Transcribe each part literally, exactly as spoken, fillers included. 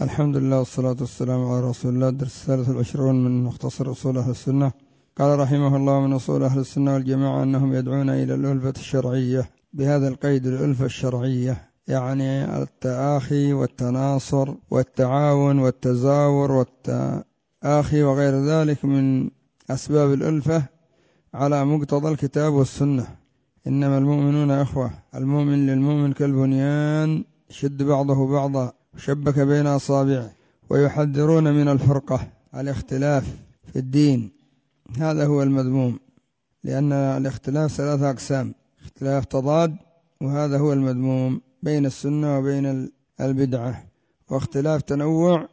الحمد لله والصلاة والسلام على رسول الله. الدرس الثالث والعشرون من مختصر أصول أهل السنة. قال رحمه الله: من أصول أهل السنة والجماعة أنهم يدعون إلى الألفة الشرعية، بهذا القيد الألفة الشرعية يعني التآخي والتناصر والتعاون والتزاور والتآخي وغير ذلك من أسباب الألفة على مقتضى الكتاب والسنة. إنما المؤمنون أخوة، المؤمن للمؤمن كالبنيان يشد بعضه بعضا وشبك بين أصابعه. ويحذرون من الفرقة، الاختلاف في الدين، هذا هو المذموم، لأن الاختلاف ثلاثة أقسام: اختلاف تضاد، وهذا هو المذموم بين السنة وبين البدعة، واختلاف تنوع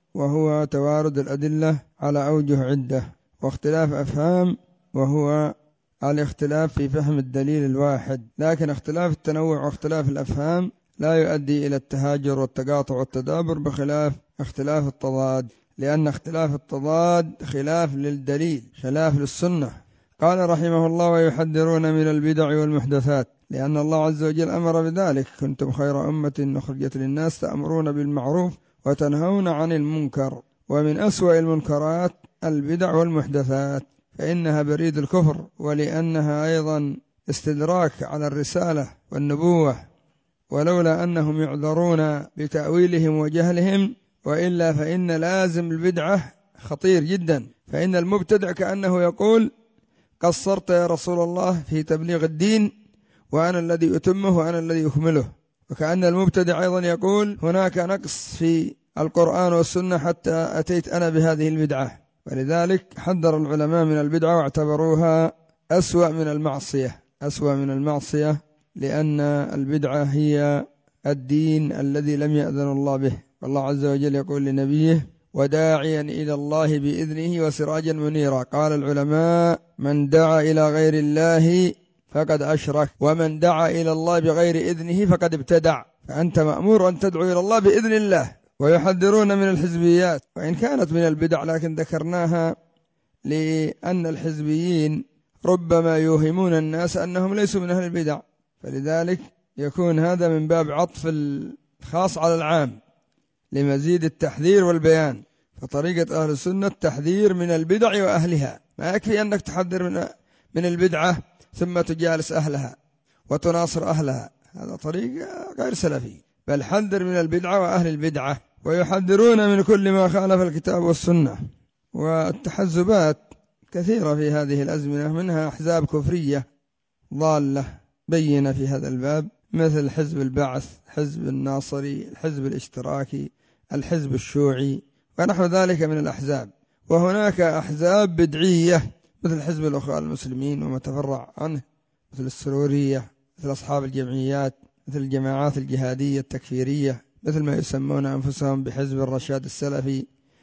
وهو توارد الأدلة على أوجه عدة، واختلاف أفهام وهو الاختلاف في فهم الدليل الواحد. لكن اختلاف التنوع واختلاف الأفهام لا يؤدي إلى التهاجر والتقاطع والتدابر بخلاف اختلاف التضاد، لأن اختلاف التضاد خلاف للدليل، خلاف للسنة. قال رحمه الله: ويحذرون من البدع والمحدثات، لأن الله عز وجل أمر بذلك: كنتم خير أمة أخرجت للناس تأمرون بالمعروف وتنهون عن المنكر. ومن أسوأ المنكرات البدع والمحدثات، فإنها بريد الكفر، ولأنها أيضا استدراك على الرسالة والنبوة، ولولا أنهم يعذرون بتأويلهم وجهلهم، وإلا فإن لازم البدعة خطير جدا. فإن المبتدع كأنه يقول: قصرت يا رسول الله في تبليغ الدين، وأنا الذي أتمه وأنا الذي أكمله. وكأن المبتدع أيضا يقول: هناك نقص في القرآن والسنة حتى أتيت أنا بهذه البدعة. ولذلك حذر العلماء من البدعة واعتبروها أسوأ من المعصية، أسوأ من المعصية، لأن البدعة هي الدين الذي لم يأذن الله به. والله عز وجل يقول لنبيه: وداعيا إلى الله بإذنه وسراجا منيرا. قال العلماء: من دعا إلى غير الله فقد أشرك، ومن دعا إلى الله بغير إذنه فقد ابتدع. فأنت مأمور أن تدعو إلى الله بإذن الله. ويحذرون من الحزبيات، وإن كانت من البدع لكن ذكرناها لأن الحزبيين ربما يوهمون الناس أنهم ليسوا من أهل البدع، فلذلك يكون هذا من باب عطف الخاص على العام لمزيد التحذير والبيان. فطريقة أهل السنة التحذير من البدع وأهلها، ما يكفي أنك تحذر من من البدعة ثم تجالس أهلها وتناصر أهلها، هذا طريق غير سلفي، بل حذر من البدعة وأهل البدعة. ويحذرون من كل ما خالف الكتاب والسنة. والتحزبات كثيرة في هذه الأزمنة، منها أحزاب كفرية ضالة بينة في هذا الباب، مثل حزب البعث، حزب الناصري، الحزب الاشتراكي، الحزب الشيوعي ونحو ذلك من الأحزاب. وهناك أحزاب بدعية مثل حزب الأخوة المسلمين وما تفرع عنه، مثل السرورية، مثل أصحاب الجمعيات، مثل الجماعات الجهادية التكفيرية، مثل ما يسمون أنفسهم بحزب الرشاد السلفي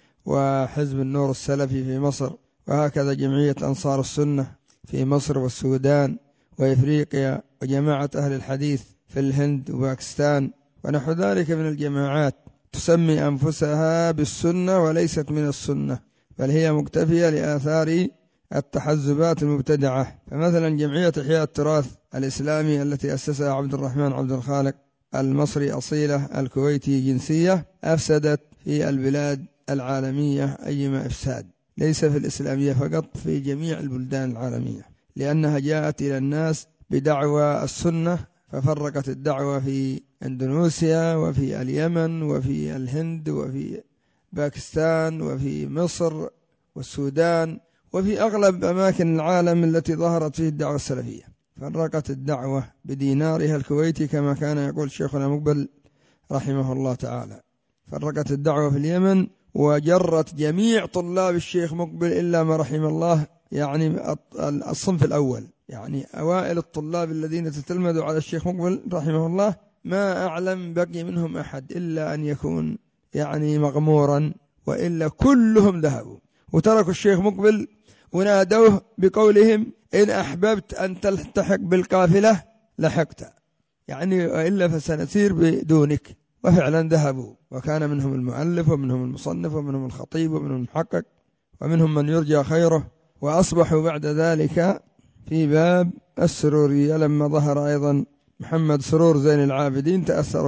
وحزب النور السلفي في مصر، وهكذا جمعية أنصار السنة في مصر والسودان وإفريقيا، وجماعة أهل الحديث في الهند وباكستان ونحو ذلك من الجماعات تسمي أنفسها بالسنة وليست من السنة، بل هي مكتفية لآثار التحزبات المبتدعة. فمثلا جمعية إحياء التراث الإسلامي التي أسسها عبد الرحمن عبد الخالق، المصري أصيلة الكويتي جنسية، أفسدت في البلاد العالمية أيما إفساد، ليس في الإسلامية فقط، في جميع البلدان العالمية، لأنها جاءت إلى الناس بدعوى السنة، ففرقت الدعوة في إندونيسيا وفي اليمن وفي الهند وفي باكستان وفي مصر والسودان وفي أغلب أماكن العالم التي ظهرت فيه الدعوة السلفية. فرقت الدعوة بدينارها الكويتي كما كان يقول شيخنا مقبل رحمه الله تعالى. فرقت الدعوة في اليمن وجرت جميع طلاب الشيخ مقبل إلا ما رحم الله، يعني الصنف الأول، يعني أوائل الطلاب الذين تتلمذوا على الشيخ مقبل رحمه الله، ما أعلم بقي منهم أحد إلا أن يكون يعني مغمورا، وإلا كلهم ذهبوا وتركوا الشيخ مقبل ونادوه بقولهم: إن أحببت أن تلتحق بالقافلة لحقت، يعني وإلا فسنسير بدونك. وفعلا ذهبوا، وكان منهم المؤلف ومنهم المصنف ومنهم الخطيب ومنهم المحقق ومنهم من يرجى خيره. وأصبحوا بعد ذلك في باب السرورية، لما ظهر أيضا محمد سرور زين العابدين تأثروا به.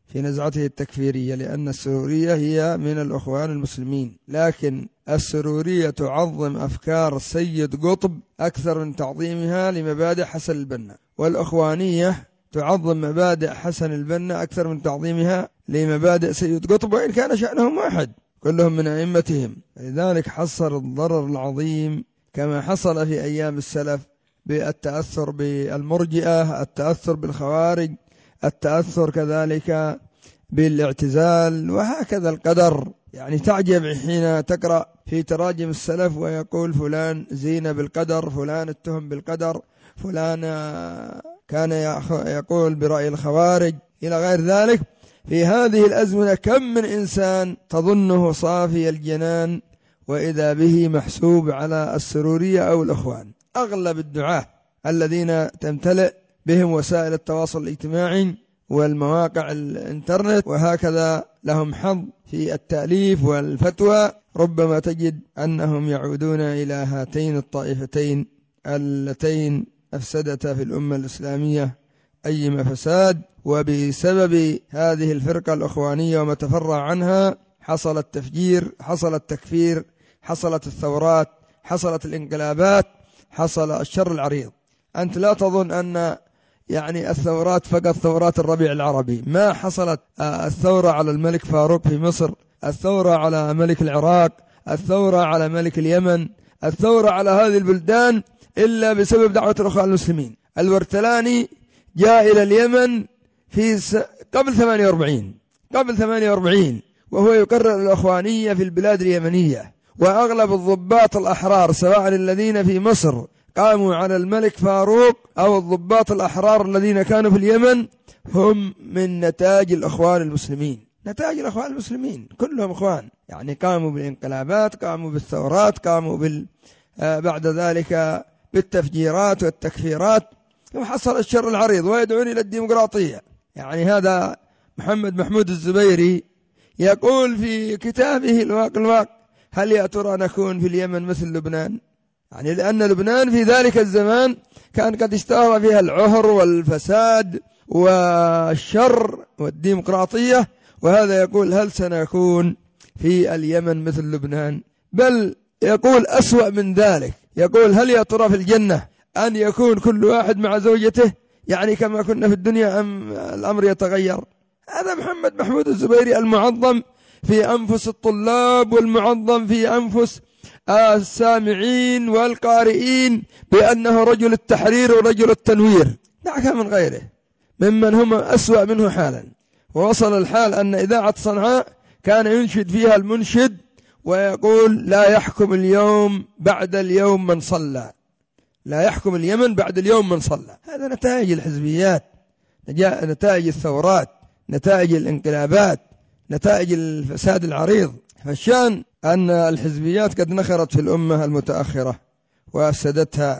في نزعته التكفيرية، لأن السرورية هي من الأخوان المسلمين، لكن السرورية تعظم أفكار السيد قطب أكثر من تعظيمها لمبادئ حسن البنا، والأخوانية تعظم مبادئ حسن البنا أكثر من تعظيمها لمبادئ سيد قطب، وإن كان شأنهم واحد كلهم من أئمتهم. لذلك حصل الضرر العظيم كما حصل في أيام السلف بالتأثر بالمرجئة، التأثر بالخوارج، التأثر كذلك بالاعتزال، وهكذا القدر. يعني تعجب حين تقرأ في تراجم السلف ويقول فلان زين بالقدر، فلان اتهم بالقدر، فلان كان يقول برأي الخوارج إلى غير ذلك. في هذه الأزمنة كم من إنسان تظنه صافي الجنان وإذا به محسوب على السرورية أو الأخوان. أغلب الدعاة الذين تمتلئ بهم وسائل التواصل الاجتماعي والمواقع الانترنت وهكذا لهم حظ في التأليف والفتوى، ربما تجد أنهم يعودون إلى هاتين الطائفتين اللتين أفسدتا في الأمة الإسلامية أيما فساد. وبسبب هذه الفرقة الأخوانية وما تفرع عنها حصل التفجير، حصل التكفير، حصلت الثورات، حصلت الانقلابات، حصل الشر العريض. أنت لا تظن أن يعني الثورات فقط ثورات الربيع العربي، ما حصلت الثورة على الملك فاروق في مصر، الثورة على ملك العراق، الثورة على ملك اليمن، الثورة على هذه البلدان إلا بسبب دعوة الأخوان المسلمين. الورتلاني جاء إلى اليمن في س... قبل ثمانية وأربعين قبل ثمانية وأربعين وهو يقرر الأخوانية في البلاد اليمنية، وأغلب الضباط الأحرار سواء الذين في مصر قاموا على الملك فاروق أو الضباط الأحرار الذين كانوا في اليمن هم من نتاج الأخوان المسلمين. نتاج الأخوان المسلمين كلهم أخوان، يعني قاموا بالانقلابات، قاموا بالثورات، قاموا بال... بعد ذلك بالتفجيرات والتكفيرات، وحصل الشر العريض ويدعون إلى الديمقراطية. يعني هذا محمد محمود الزبيري يقول في كتابه الواقع الواقع هل يا ترى نكون في اليمن مثل لبنان؟ يعني لأن لبنان في ذلك الزمان كان قد اشتهر فيها العهر والفساد والشر والديمقراطية، وهذا يقول هل سنكون في اليمن مثل لبنان؟ بل يقول أسوأ من ذلك، يقول هل يا ترى في الجنة أن يكون كل واحد مع زوجته يعني كما كنا في الدنيا أم الأمر يتغير؟ هذا محمد محمود الزبيري المعظم في أنفس الطلاب والمعظم في أنفس السامعين والقارئين بأنه رجل التحرير ورجل التنوير، دعك من غيره ممن هم أسوأ منه حالا. ووصل الحال أن إذاعة صنعاء كان ينشد فيها المنشد ويقول لا يحكم اليوم بعد اليوم من صلى، لا يحكم اليمن بعد اليوم من صلى. هذا نتائج الحزبيات، نتائج الثورات، نتائج الانقلابات، نتائج الفساد العريض. فالشان أن الحزبيات قد نخرت في الأمة المتأخرة وأفسدتها،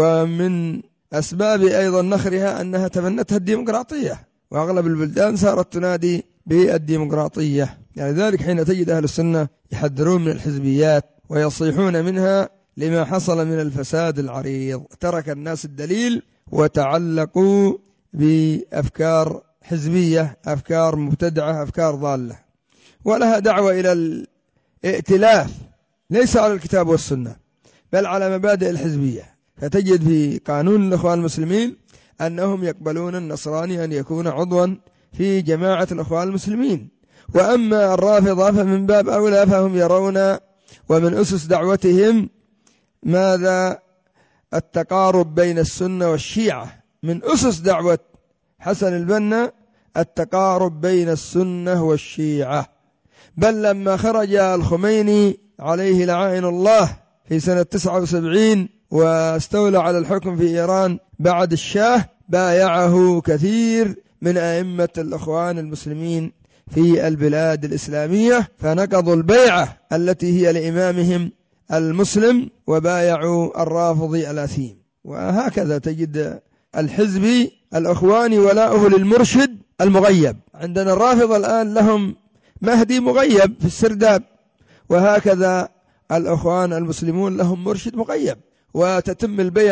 ومن أسباب أيضا نخرها أنها تبنتها الديمقراطية، وأغلب البلدان صارت تنادي بالديمقراطية. يعني ذلك حين تجد أهل السنة يحذرون من الحزبيات ويصيحون منها لما حصل من الفساد العريض، ترك الناس الدليل وتعلقوا بأفكار حزبية، أفكار مبتدعة، أفكار ضالة، ولها دعوة إلى الائتلاف ليس على الكتاب والسنة بل على مبادئ الحزبية. فتجد في قانون الأخوان المسلمين أنهم يقبلون النصراني أن يكون عضوا في جماعة الأخوان المسلمين، وأما الرافضة فمن باب أولى، فهم يرون ومن أسس دعوتهم ماذا؟ التقارب بين السنة والشيعة. من أسس دعوة حسن البنا التقارب بين السنة والشيعة. بل لما خرج الخميني عليه لعائن الله في سنة تسعة وسبعين واستولى على الحكم في إيران بعد الشاه، بايعه كثير من أئمة الأخوان المسلمين في البلاد الإسلامية، فنقضوا البيعة التي هي لإمامهم المسلم وبايعوا الرافضي الأثيم. وهكذا تجد الحزبي الأخواني ولاؤه للمرشد المغيب. عندنا الرافضة الآن لهم مهدي مغيب في السرداب، وهكذا الأخوان المسلمون لهم مرشد مغيب، وتتم البيعة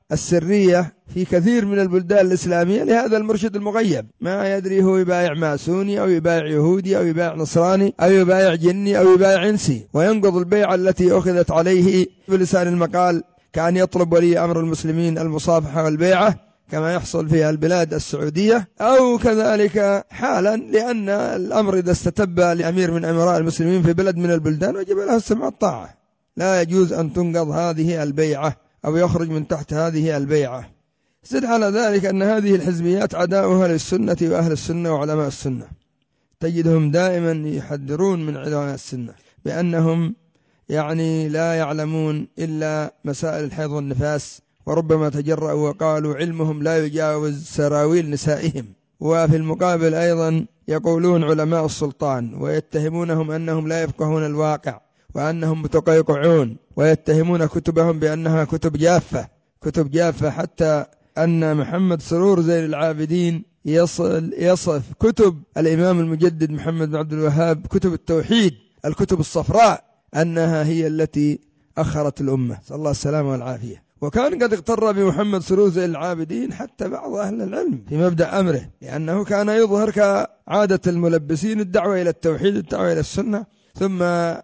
السرية في كثير من البلدان الإسلامية لهذا المرشد المغيب، ما يدري هو يبايع ماسوني أو يبايع يهودي أو يبايع نصراني أو يبايع جني أو يبايع إنسي، وينقض البيعة التي أخذت عليه بلسان المقال، كأن يطلب ولي أمر المسلمين المصافحة والبيعة كما يحصل في البلاد السعودية، أو كذلك حالا، لأن الأمر إذا استتب لأمير من أمراء المسلمين في بلد من البلدان وجب له السمع والطاعة، لا يجوز أن تنقض هذه البيعة أو يخرج من تحت هذه البيعة. زد على ذلك أن هذه الحزبيات عداؤها للسنة وأهل السنة وعلماء السنة، تجدهم دائما يحذرون من علماء السنة بأنهم يعني لا يعلمون إلا مسائل الحيض والنفاس، وربما تجرأوا وقالوا علمهم لا يجاوز سراويل نسائهم. وفي المقابل أيضا يقولون علماء السلطان ويتهمونهم أنهم لا يفقهون الواقع وأنهم متقيقعون، ويتهمون كتبهم بأنها كتب جافة كتب جافة حتى أن محمد سرور زين العابدين يصل يصف كتب الإمام المجدد محمد بن عبد الوهاب كتب التوحيد الكتب الصفراء أنها هي التي أخرت الأمة، صلى الله السلامة والعافية. وكان قد اغتر بمحمد سرور زين العابدين حتى بعض أهل العلم في مبدأ أمره، لأنه كان يظهر كعادة الملبسين الدعوة إلى التوحيد الدعوة إلى السنة، ثم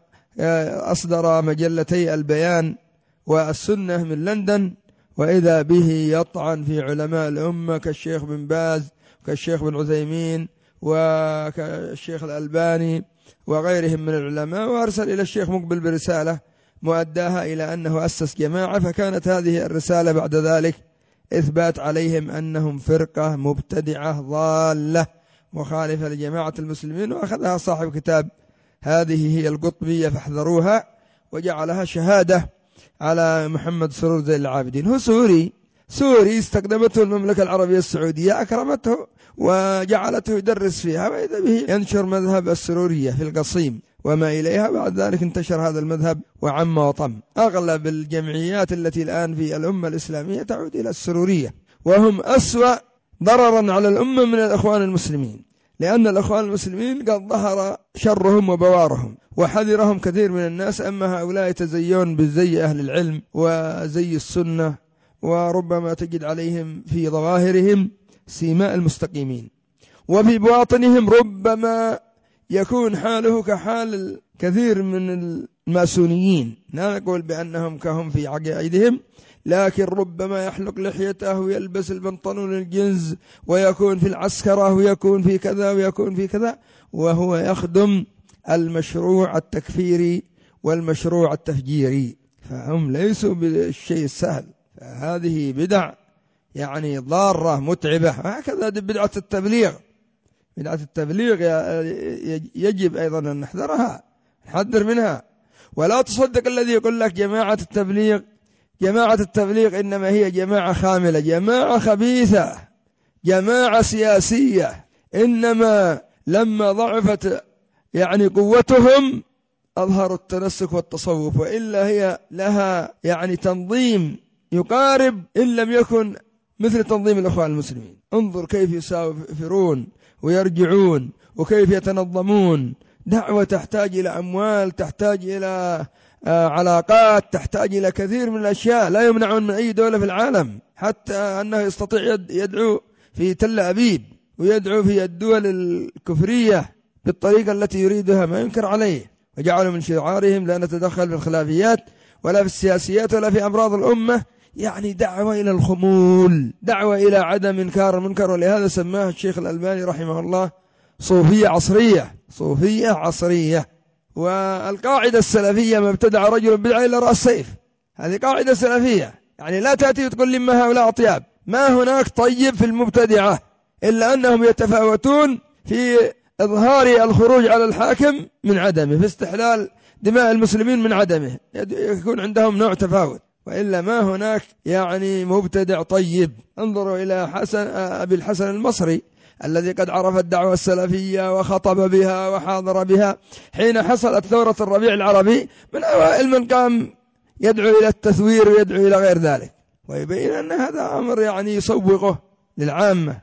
أصدر مجلتي البيان والسنة من لندن، وإذا به يطعن في علماء الأمة كالشيخ بن باز كالشيخ بن عثيمين وكالشيخ الألباني وغيرهم من العلماء، وأرسل إلى الشيخ مقبل برسالة مؤداها إلى أنه أسس جماعة، فكانت هذه الرسالة بعد ذلك إثبات عليهم أنهم فرقة مبتدعة ضالة مخالفة لجماعة المسلمين، وأخذها صاحب كتاب هذه هي القطبية فاحذروها، وجعلها شهادة على محمد سرور زين العابدين. هو سوري سوري استخدمته المملكة العربية السعودية، أكرمته وجعلته يدرس فيها، وإذا به ينشر مذهب السرورية في القصيم وما إليها. بعد ذلك انتشر هذا المذهب وعم وطم. أغلب الجمعيات التي الآن في الأمة الإسلامية تعود إلى السرورية، وهم أسوأ ضررا على الأمة من الأخوان المسلمين، لأن الأخوان المسلمين قد ظهر شرهم وبوارهم وحذرهم كثير من الناس، أما هؤلاء يتزيون بالزي أهل العلم وزي السنة، وربما تجد عليهم في ظواهرهم سيماء المستقيمين، وفي بواطنهم ربما يكون حاله كحال كثير من الماسونيين، لا نقول بأنهم كهم في عقائدهم، لكن ربما يحلق لحيته ويلبس البنطلون الجنز ويكون في العسكرة ويكون في كذا ويكون في كذا، وهو يخدم المشروع التكفيري والمشروع التفجيري، فهم ليسوا بالشيء السهل. فهذه بدع يعني ضارة متعبة، هكذا بدعة التبليغ. بدعة التبليغ يجب أيضا أن نحذرها نحذر منها، ولا تصدق الذي يقول لك جماعة التبليغ جماعة التبليغ إنما هي جماعة خاملة، جماعة خبيثة، جماعة سياسية، إنما لما ضعفت يعني قوتهم أظهروا التنسك والتصوف، وإلا هي لها يعني تنظيم يقارب إن لم يكن مثل تنظيم الأخوان المسلمين. انظر كيف يسافرون ويرجعون وكيف يتنظمون. دعوة تحتاج إلى أموال، تحتاج إلى علاقات، تحتاج إلى كثير من الأشياء لا يمنعون من أي دولة في العالم، حتى أنه يستطيع يدعو في تل أبيب ويدعو في الدول الكفرية بالطريقة التي يريدها، ما ينكر عليه. وجعلوا من شعارهم لا نتدخل في الخلافيات ولا في السياسيات ولا في أمراض الأمة، يعني دعوة إلى الخمول، دعوة إلى عدم إنكار المنكر. ولهذا سماه الشيخ الألباني رحمه الله صوفية عصرية، صوفية عصرية. والقاعدة السلفية ما ابتدع رجل بدعة إلا رأس سيف، هذه قاعدة سلفية، يعني لا تأتي وتقول لي ما هؤلاء أطياب، ما هناك طيب في المبتدعة، إلا أنهم يتفاوتون في إظهار الخروج على الحاكم من عدمه، في استحلال دماء المسلمين من عدمه، يكون عندهم نوع تفاوت، وإلا ما هناك يعني مبتدع طيب. انظروا إلى حسن أبي الحسن المصري الذي قد عرف الدعوة السلفية وخطب بها وحاضر بها حين حصلت ثورة الربيع العربي، من أوائل من قام يدعو إلى التثوير ويدعو إلى غير ذلك، ويبين أن هذا أمر يعني يسوقه للعامة.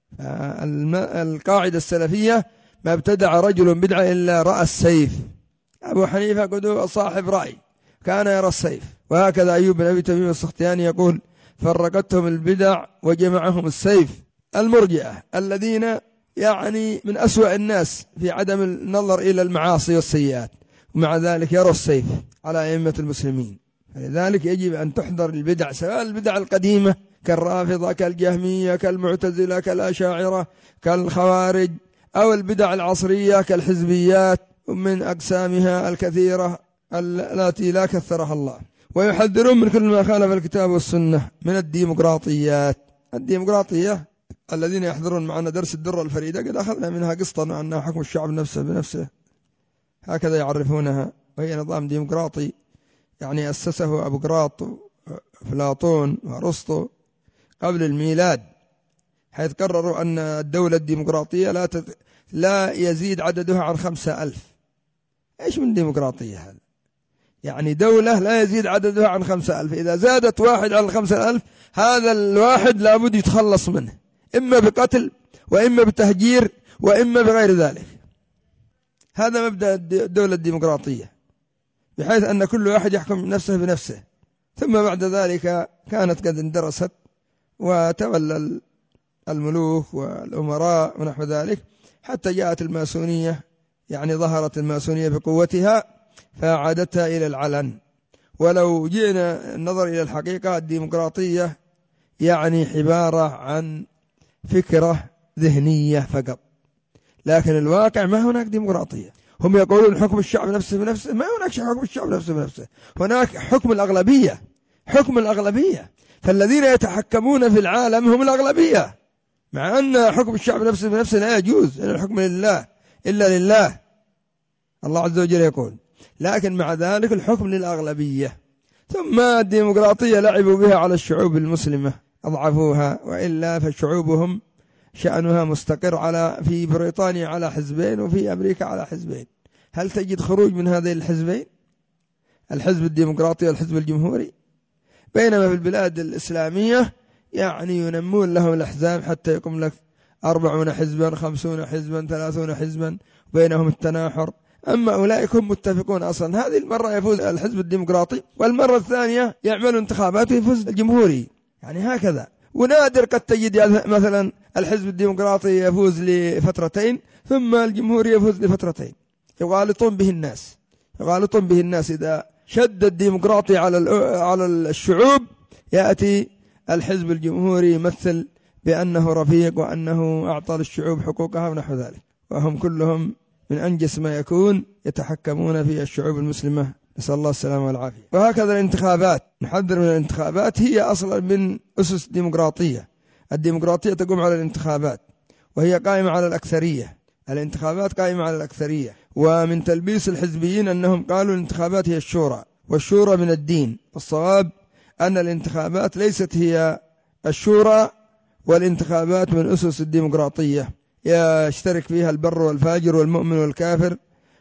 القاعدة السلفية ما ابتدع رجل بدعة إلا رأى السيف. أبو حنيفة قد صاحب رأي كان يرى السيف، وهكذا أيوب بن أبي تميم السختياني يقول فرقتهم البدع وجمعهم السيف. المرجئة الذين يعني من أسوأ الناس في عدم النظر إلى المعاصي والسيئات، ومع ذلك يروا السيف على أئمة المسلمين. فلذلك يجب أن تحذر البدع، سواء البدع القديمة كالرافضة كالجهمية كالمعتزلة كالأشاعرة كالخوارج، أو البدع العصرية كالحزبيات من أقسامها الكثيرة التي لا كثرها الله. ويحذرون من كل ما خالف الكتاب والسنة من الديمقراطيات. الديمقراطية الذين يحضرون معنا درس الدرة الفريدة قد أخذنا منها قسطا أنها حكم الشعب نفسه بنفسه، هكذا يعرفونها، وهي نظام ديمقراطي يعني أسسه أبوقراط أفلاطون وأرسطو قبل الميلاد، حيث قرروا أن الدولة الديمقراطية لا تت... لا يزيد عددها عن خمسة ألف. إيش من ديمقراطية هذا؟ يعني دولة لا يزيد عددها عن خمسة ألف، إذا زادت واحد عن خمسة ألف هذا الواحد لابد يتخلص منه، إما بقتل وإما بتهجير وإما بغير ذلك. هذا مبدأ الدولة الديمقراطية، بحيث أن كل واحد يحكم نفسه بنفسه. ثم بعد ذلك كانت قد اندرست وتولى الملوك والأمراء ونحو ذلك، حتى جاءت الماسونية، يعني ظهرت الماسونية بقوتها فعادتها إلى العلن. ولو جئنا النظر إلى الحقيقة الديمقراطية يعني عبارة عن فكرة ذهنية فقط، لكن الواقع ما هناك ديمقراطية. هم يقولون حكم الشعب نفسه بنفسه، ما هناك حكم الشعب نفسه بنفسه، هناك حكم الأغلبية، حكم الأغلبية. فالذين يتحكمون في العالم هم الأغلبية، مع أن حكم الشعب نفسه بنفسه لا يجوز، إن الحكم لله إلا لله، الله عز وجل يقول، لكن مع ذلك الحكم للأغلبية. ثم الديمقراطية لعبوا بها على الشعوب المسلمة، أضعفوها، وإلا فشعوبهم شأنها مستقر على في بريطانيا على حزبين وفي أمريكا على حزبين. هل تجد خروج من هذين الحزبين، الحزب الديمقراطي والحزب الجمهوري؟ بينما في البلاد الإسلامية يعني ينمون لهم الأحزاب حتى يقوم لك أربعون حزبا خمسون حزبا ثلاثون حزبا، بينهم التناحر. أما أولئك هم متفقون أصلا، هذه المرة يفوز الحزب الديمقراطي والمرة الثانية يعمل انتخابات ويفوز الجمهوري، يعني هكذا. ونادر قد تجد مثلا الحزب الديمقراطي يفوز لفترتين ثم الجمهوري يفوز لفترتين، يغالطون به الناس، يغالطون به الناس. إذا شد الديمقراطي على على الشعوب يأتي الحزب الجمهوري يمثل بأنه رفيق وأنه أعطى للشعوب حقوقها ونحو ذلك، وهم كلهم من أنجس ما يكون يتحكمون في الشعوب المسلمة، نسأل الله السلامة والعافية. وهكذا الانتخابات، نحذر من الانتخابات، هي أصلا من أسس الديمقراطية. الديمقراطية تقوم على الانتخابات وهي قائمة على الأكثرية، الانتخابات قائمة على الأكثرية. ومن تلبيس الحزبيين أنهم قالوا الانتخابات هي الشورى، والشورى من الدين. الصواب أن الانتخابات ليست هي الشورى، والانتخابات من أسس الديمقراطية يشترك فيها البر والفاجر والمؤمن والكافر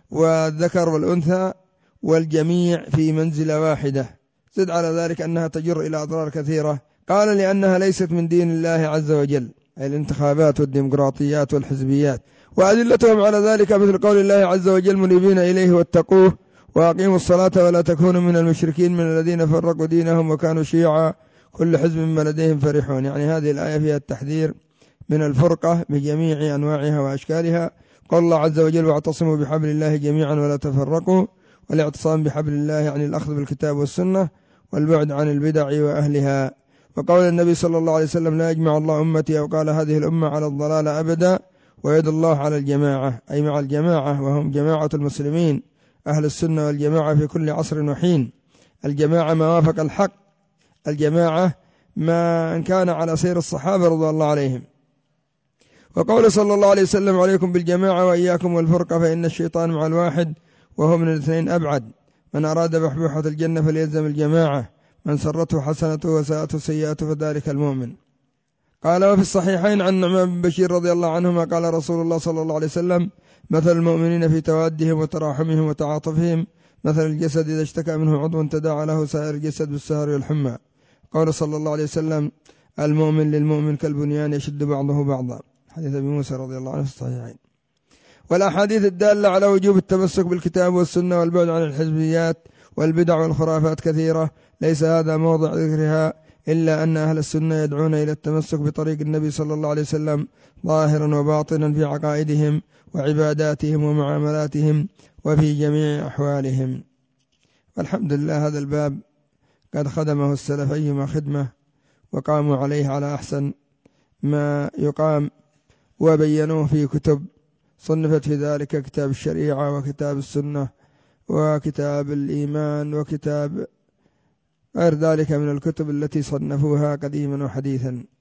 والذكر والأنثى والجميع في منزلة واحدة. زد على ذلك أنها تجر إلى أضرار كثيرة. قال لأنها ليست من دين الله عز وجل، أي الانتخابات والديمقراطيات والحزبيات. وأدلتهم على ذلك مثل قول الله عز وجل منيبين إليه واتقوه وأقيموا الصلاة ولا تكونوا من المشركين من الذين فرقوا دينهم وكانوا شيعا كل حزب بما لديهم فرحون. يعني هذه الآية فيها التحذير من الفرقة بجميع أنواعها وأشكالها. قال الله عز وجل واعتصموا بحبل الله جميعا ولا تفرقوا. والاعتصام بحبل الله يعني الأخذ بالكتاب والسنة والبعد عن البدع وأهلها. وقول النبي صلى الله عليه وسلم لا يجمع الله أمتي، أو قال هذه الأمة على الضلال أبدا، ويد الله على الجماعة، أي مع الجماعة، وهم جماعة المسلمين أهل السنة والجماعة في كل عصر وحين. الجماعة ما وافق الحق، الجماعة ما إن كان على سير الصحابة رضي الله عليهم. وقول صلى الله عليه وسلم عليكم بالجماعة وإياكم والفرقة فإن الشيطان مع الواحد وهو من الاثنين أبعد. من أراد بحبوحة الجنة فليلزم الجماعة، من سرته حسنته وساءته سيئته فذلك المؤمن. قال وفي الصحيحين عن نعمان بن بشير رضي الله عنهما قال رسول الله صلى الله عليه وسلم مثل المؤمنين في توادهم وتراحمهم وتعاطفهم مثل الجسد إذا اشتكى منه عضو تداعى له سائر الجسد بالسهر والحمى. قال صلى الله عليه وسلم المؤمن للمؤمن كالبنيان يشد بعضه بعضا، حديث أبي موسى رضي الله عنه في الصحيحين. والأحاديث الدالة على وجوب التمسك بالكتاب والسنة والبعد عن الحزبيات والبدع والخرافات كثيرة، ليس هذا موضع ذكرها، إلا أن أهل السنة يدعون إلى التمسك بطريق النبي صلى الله عليه وسلم ظاهرا وباطنا في عقائدهم وعباداتهم ومعاملاتهم وفي جميع أحوالهم. والحمد لله هذا الباب قد خدمه السلف أيما خدمة وقاموا عليه على أحسن ما يقام، وبينوه في كتب صنفت في ذلك كتاب الشريعة وكتاب السنة وكتاب الإيمان وكتاب غير ذلك من الكتب التي صنفوها قديما وحديثا.